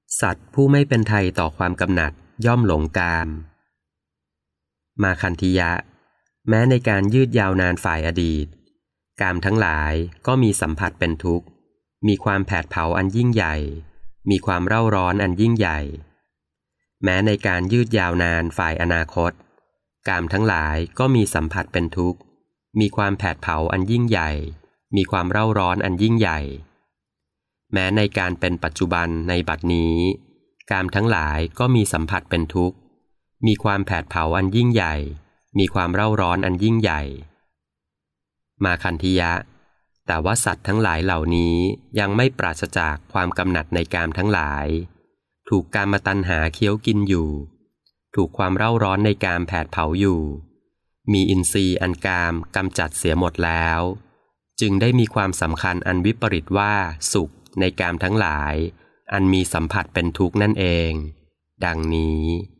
สัตว์ผู้ไม่เป็นไทยต่อความกำหนัดย่อมหลงกามมาคันธิยะแม้ในการยืดยาวนานฝ่ายอดีตกามทั้งหลายก็มีสัมผัสเป็นทุกข์มีความแผดเผาอันยิ่งใหญ่มีความเร่าร้อนอันยิ่งใหญ่แม้ในการยืดยาวนานฝ่ายอนาคตกามทั้งหลายก็มีสัมผัสเป็นทุกข์มีความแผดเผาอันยิ่งใหญ่มีความเร่าร้อนอันยิ่งใหญ่แม้ในการเป็นปัจจุบันในบัดนี้กามทั้งหลายก็มีสัมผัสเป็นทุกข์มีความแผดเผาอันยิ่งใหญ่มีความเร่าร้อนอันยิ่งใหญ่มาคันธิยะแต่ว่าสัตว์ทั้งหลายเหล่านี้ยังไม่ปราศจากความกำหนัดในกามทั้งหลายถูกกามตัณหาเคี้ยวกินอยู่ถูกความเร่าร้อนในกามแผดเผาอยู่มีอินทรีย์อันกามกำจัดเสียหมดแล้วจึงได้มีความสำคัญอันวิปริตว่าสุขในกามทั้งหลายอันมีสัมผัสเป็นทุกข์นั่นเองดังนี้